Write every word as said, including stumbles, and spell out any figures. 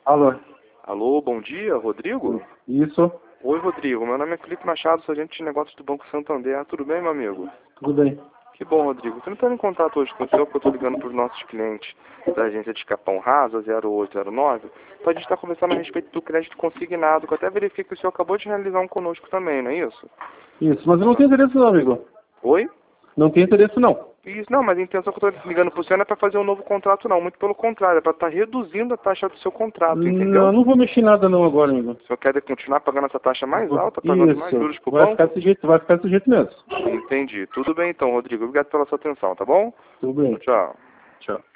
Alô? Alô, bom dia, Rodrigo? Isso, Oi, Rodrigo. Meu nome é Felipe Machado, sou agente de negócios do Banco Santander. Tudo bem, meu amigo? tudo bem. Que bom, Rodrigo. Estou entrando em contato hoje com o senhor, porque eu estou ligando para os nossos clientes da agência de Capão Rasa, zero oito zero nove, para a gente estar conversando a respeito do crédito consignado, que eu até verifiquei que o senhor acabou de realizar um conosco também, não é isso? Isso, mas eu não tenho interesse não, amigo. Oi? Não tenho interesse não. Isso, não, mas a intenção que eu estou ligando para o senhor não é para fazer um novo contrato, não. Muito pelo contrário, é para estar reduzindo a taxa do seu contrato, entendeu? Não, não vou mexer em nada não agora, amigo. O senhor quer continuar pagando essa taxa mais Vou- alta, pagando mais Isso, juros para o vai banco? ficar desse jeito, vai ficar desse jeito mesmo. Entendi. Tudo bem então, Rodrigo. Obrigado pela sua atenção, tá bom? Tudo bem. Tchau. Tchau.